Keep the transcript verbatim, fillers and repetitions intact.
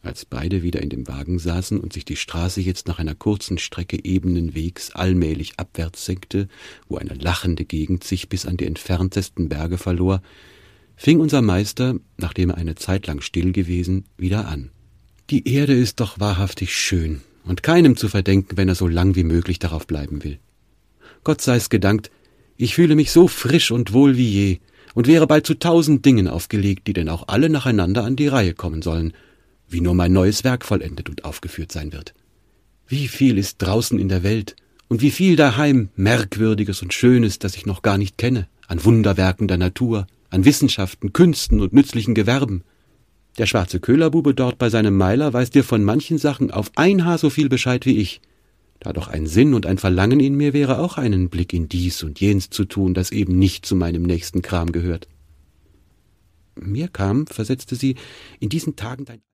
Als beide wieder in dem Wagen saßen und sich die Straße jetzt nach einer kurzen Strecke ebenen Wegs allmählich abwärts senkte, wo eine lachende Gegend sich bis an die entferntesten Berge verlor, fing unser Meister, nachdem er eine Zeit lang still gewesen, wieder an. »Die Erde ist doch wahrhaftig schön und keinem zu verdenken, wenn er so lang wie möglich darauf bleiben will. Gott sei's gedankt, ich fühle mich so frisch und wohl wie je und wäre bald zu tausend Dingen aufgelegt, die denn auch alle nacheinander an die Reihe kommen sollen, wie nur mein neues Werk vollendet und aufgeführt sein wird. Wie viel ist draußen in der Welt und wie viel daheim Merkwürdiges und Schönes, das ich noch gar nicht kenne, an Wunderwerken der Natur, an Wissenschaften, Künsten und nützlichen Gewerben. Der schwarze Köhlerbube dort bei seinem Meiler weiß dir von manchen Sachen auf ein Haar so viel Bescheid wie ich. Da doch ein Sinn und ein Verlangen in mir wäre, auch einen Blick in dies und jens zu tun, das eben nicht zu meinem nächsten Kram gehört.« »Mir kam«, versetzte sie, »in diesen Tagen dein